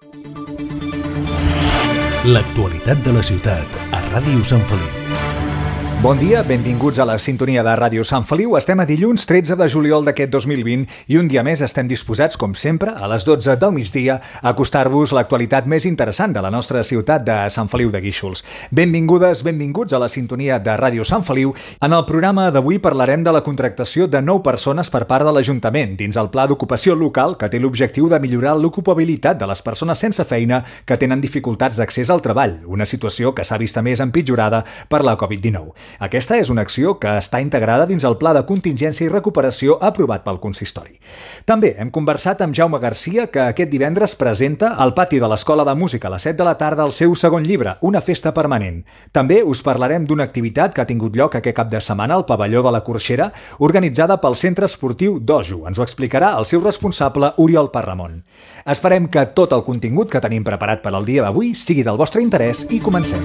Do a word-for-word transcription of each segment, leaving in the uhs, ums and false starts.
L'actualitat de la ciutat a Ràdio Sant Feliu. Bon dia, benvinguts a la sintonia de Ràdio Sant Feliu. Estem a dilluns tretze de juliol d'aquest dos mil vint i un dia més estem disposats, com sempre, a les dotze del migdia, a acostar-vos l'actualitat més interessant de la nostra ciutat de Sant Feliu de Guíxols. Benvingudes, benvinguts a la sintonia de Ràdio Sant Feliu. En el programa d'avui parlarem de la contractació de nou persones per part de l'Ajuntament dins el Pla d'Ocupació Local que té l'objectiu de millorar l'ocupabilitat de les persones sense feina que tenen dificultats d'accés al treball, una situació que s'ha vist més empitjorada per la covid dinou. Aquesta és una acció que està integrada dins el Pla de Contingència i Recuperació aprovat pel Consistori. També hem conversat amb Jaume Garcia, que aquest divendres presenta al pati de l'Escola de Música a les set de la tarda el seu segon llibre, Una festa permanent. També us parlarem d'una activitat que ha tingut lloc aquest cap de setmana al pavelló de la Corxera, organitzada pel Centre Esportiu Dojo. Ens ho explicarà el seu responsable, Oriol Parramon. Esperem que tot el contingut que tenim preparat per al dia d'avui sigui del vostre interès i comencem.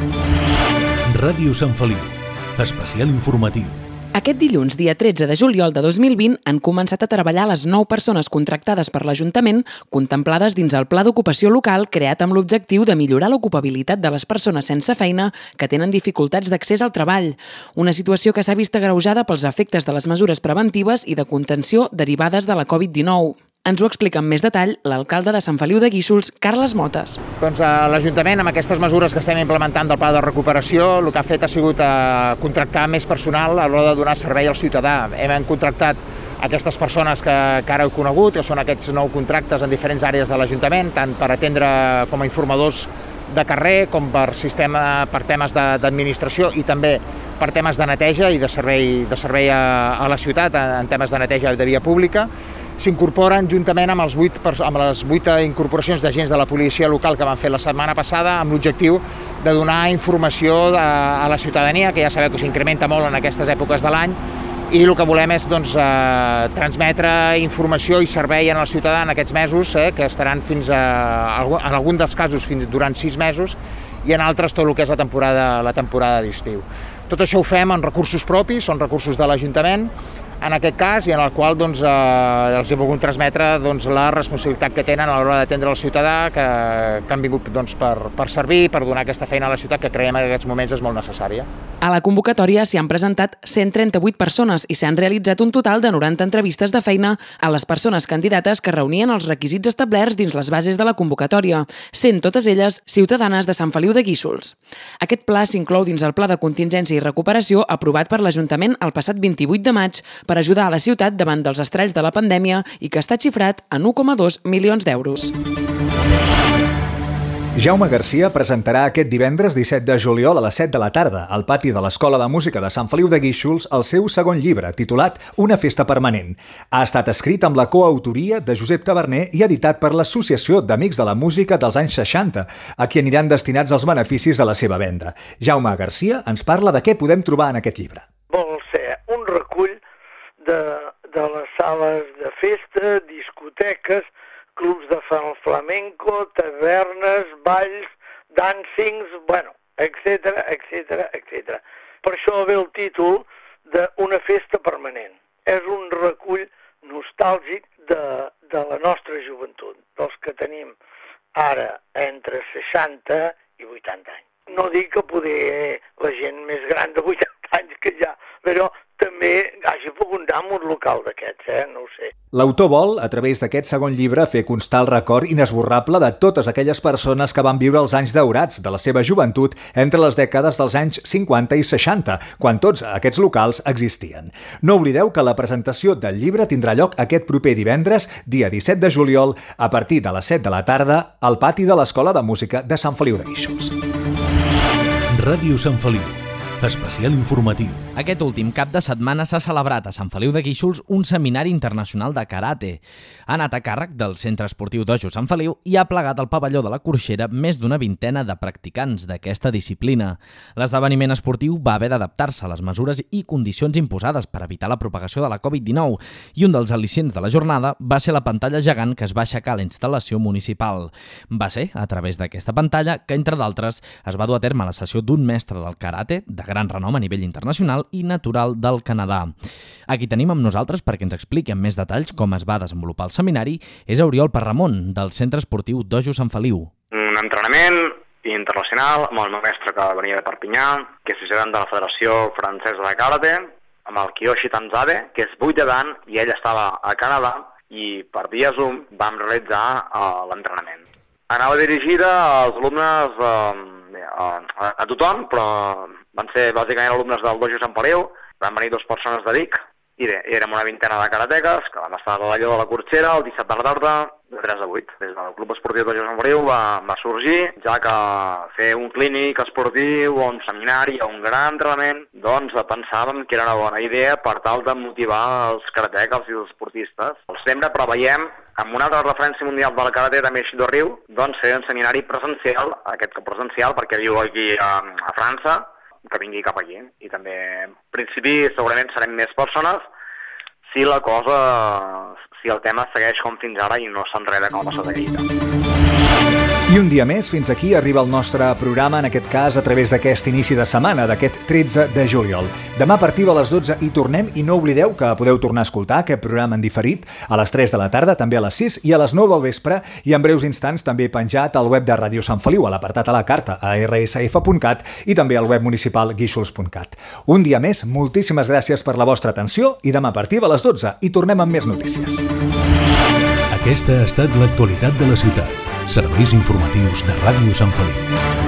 Ràdio Sant Feliu. Especial informatiu. Aquest dilluns, dia tretze de juliol de dos mil vint, han començat a treballar les nou persones contractades per l'Ajuntament contemplades dins el Pla d'Ocupació Local creat amb l'objectiu de millorar l'ocupabilitat de les persones sense feina que tenen dificultats d'accés al treball. Una situació que s'ha vist agreujada pels efectes de les mesures preventives i de contenció derivades de la covid dinou. Ens ho explica amb més detall l'alcalde de Sant Feliu de Guíxols, Carles Motes. Doncs l'Ajuntament, amb aquestes mesures que estem implementant del pla de recuperació, el que ha fet ha sigut eh, contractar més personal a l'hora de donar servei al ciutadà. Hem contractat aquestes persones que, que ara heu conegut, que són aquests nou contractes en diferents àrees de l'Ajuntament, tant per atendre com a informadors de carrer, com per sistema per temes d'administració i també per temes de neteja i de servei, de servei a, a la ciutat, en temes de neteja de via pública. S'incorporen juntament amb, els vuit, amb les vuit incorporacions d'agents de la policia local que van fer la setmana passada amb l'objectiu de donar informació de, a la ciutadania, que ja sabeu que s'incrementa molt en aquestes èpoques de l'any, i el que volem és doncs, eh, transmetre informació i servei en el ciutadà en aquests mesos, eh, que estaran fins a, en algun dels casos fins durant sis mesos i en altres tot el que és la temporada, la temporada d'estiu. Tot això ho fem amb recursos propis, són recursos de l'Ajuntament, en aquest cas, i en el qual doncs, eh, els he volgut transmetre doncs, la responsabilitat que tenen a l'hora d'atendre el ciutadà, que, que han vingut doncs, per, per servir, per donar aquesta feina a la ciutat, que creiem que en aquests moments és molt necessària. A la convocatòria s'hi han presentat cent trenta-vuit persones i s'han realitzat un total de noranta entrevistes de feina a les persones candidates que reunien els requisits establerts dins les bases de la convocatòria, sent totes elles ciutadanes de Sant Feliu de Guíxols. Aquest pla s'inclou dins el Pla de Contingència i Recuperació aprovat per l'Ajuntament el passat vint-i-vuit de maig per ajudar a la ciutat davant dels estralls de la pandèmia i que està xifrat en un coma dos milions d'euros. Jaume Garcia presentarà aquest divendres disset de juliol a les set de la tarda al pati de l'Escola de Música de Sant Feliu de Guíxols el seu segon llibre, titulat Una festa permanent. Ha estat escrit amb la coautoria de Josep Taverner i editat per l'Associació d'Amics de la Música dels anys seixanta, a qui aniran destinats els beneficis de la seva venda. Jaume Garcia ens parla de què podem trobar en aquest llibre. Vol ser un recull de, de les sales de festa, discoteques, clubs de flamenco, tavernes, balls, dancings, bueno, etcètera, etcètera, etcètera. Per això ve el títol d'Una festa permanent. És un recull nostàlgic de, de la nostra joventut, dels que tenim ara entre seixanta i vuitanta anys. No dic que poder la gent més gran de vuitanta anys que ja, però també hagi pogut anar a un local d'aquests, eh? No ho sé. L'autor vol, a través d'aquest segon llibre, fer constar el record inesborrable de totes aquelles persones que van viure els anys daurats de la seva joventut entre les dècades dels anys cinquanta i seixanta, quan tots aquests locals existien. No oblideu que la presentació del llibre tindrà lloc aquest proper divendres, dia disset de juliol, a partir de les set de la tarda, al pati de l'Escola de Música de Sant Feliu de Guíxols. Ràdio Sant Feliu. Especial informatiu. Aquest últim cap de setmana s'ha celebrat a Sant Feliu de Guíxols un seminari internacional de karate. Ha anat a càrrec del Centre Esportiu Dojo Sant Feliu i ha plegat al pavelló de la Corxera més d'una vintena de practicants d'aquesta disciplina. L'esdeveniment esportiu va haver d'adaptar-se a les mesures i condicions imposades per evitar la propagació de la covid dinou i un dels al·licients de la jornada va ser la pantalla gegant que es va aixecar a la instal·lació municipal. Va ser a través d'aquesta pantalla que, entre d'altres, es va dur a terme la sessió d'un mestre del karate de gran gran renom a nivell internacional i natural del Canadà. Aquí tenim amb nosaltres perquè ens expliqui amb més detalls com es va desenvolupar el seminari és Oriol Parramon, del Centre Esportiu Dojo Sant Feliu. Un entrenament internacional amb el meu mestre que venia de Perpinyà, que és president de la Federació Francesa de Karate, amb el Kiyoshi Tanzabe, que és vuitè dan, i ell estava a Canadà, i per via Zoom vam realitzar uh, l'entrenament. Anava dirigida als alumnes, uh, a, a, a tothom, però van ser bàsicament alumnes del Dojo Sant Feliu, van venir dues persones de Vic, i bé, érem una vintena de karateques, que vam estar a l'Allò de la Corxera el disset de la tarda, de tres a vuit. Des del Club Esportiu Dojo Sant Feliu va, va sorgir, ja que fer un clínic esportiu o un seminari o un gran entrenament, doncs pensàvem que era una bona idea per tal de motivar els karateques i els esportistes. Al setembre preveiem, amb una altra referència mundial del karate també a Xido Riu, doncs fer un seminari presencial, aquest presencial perquè viu aquí a, a França, que vingui cap aquí. I també, en principi, segurament serem més persones si la cosa, si el tema segueix com fins ara i no s'enreda com a passat aquí. I un dia més, fins aquí arriba el nostre programa, en aquest cas a través d'aquest inici de setmana, d'aquest tretze de juliol. Demà a partir de les dotze hi tornem i no oblideu que podeu tornar a escoltar aquest programa en diferit a les tres de la tarda, també a les sis i a les nou del vespre i en breus instants també penjat al web de Ràdio Sant Feliu, a l'apartat a la carta a erre esse efe punt cat i també al web municipal guíxols punt cat. Un dia més, moltíssimes gràcies per la vostra atenció i demà a partir de les dotze hi tornem amb més notícies. Aquesta ha estat l'actualitat de la ciutat. Serveis informatius de Ràdio Sant Feliu.